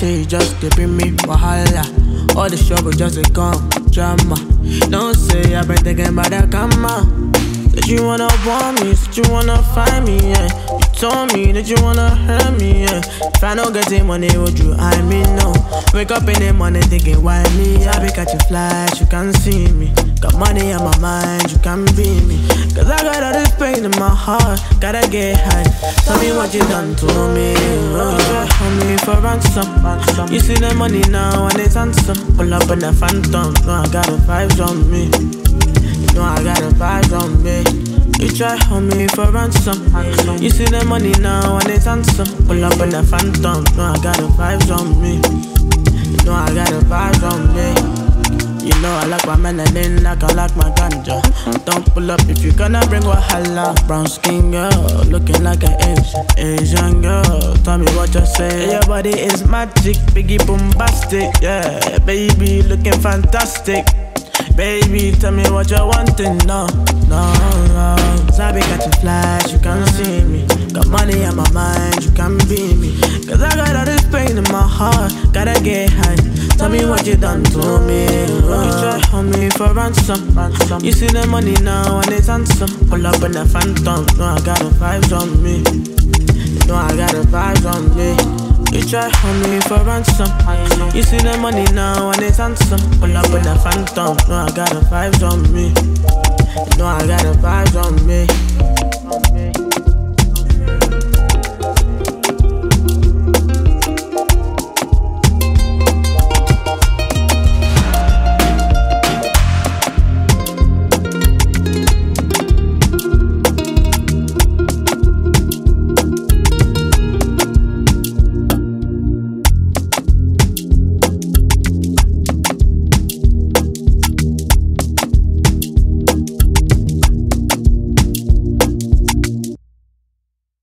say you just dey bring me wahala. All the struggle just dey come drama. Don't say I've been thinking about that karma. That you wanna want me, that you wanna find me, yeah. You told me that you wanna hurt me, yeah. If I don't get the money, would you I mean no? Wake up in the morning thinking why me? I be catching flies, you can't see me. Got money on my mind, you can't be me. Cause I got all this pain in my heart, gotta get high. Tell me what you done to me. You try hold me for ransom. You see the money now and it's handsome. Pull up in the phantom, no I got the vibes on me. No, I got the vibes on me. You try hold me for ransom. You see the money now and it's handsome. Pull up in the phantom. No, I got the vibes on me. No, I got the vibes on me. You know I like my melanin like I like my ganja. Don't pull up if you gonna bring wahala. Brown skin girl, looking like an Asian girl. Tell me what you say. Your body is magic, biggie bombastic. Yeah, baby, looking fantastic. Baby, tell me what you're wanting, no. Cause I be catching flies, you can't see me. Got money on my mind, you can't be me. Cause I got all this pain in my heart, gotta get high. Tell me what you done to me. You try hold me for ransom. You see the money now and it's handsome. Pull up in the phantom, no I got the vibes on me. No I got the vibes on me. You try hold me for ransom. You see the money now and it's handsome. Pull up in the phantom. No, I got the vibes on me. No, I got the vibes on me.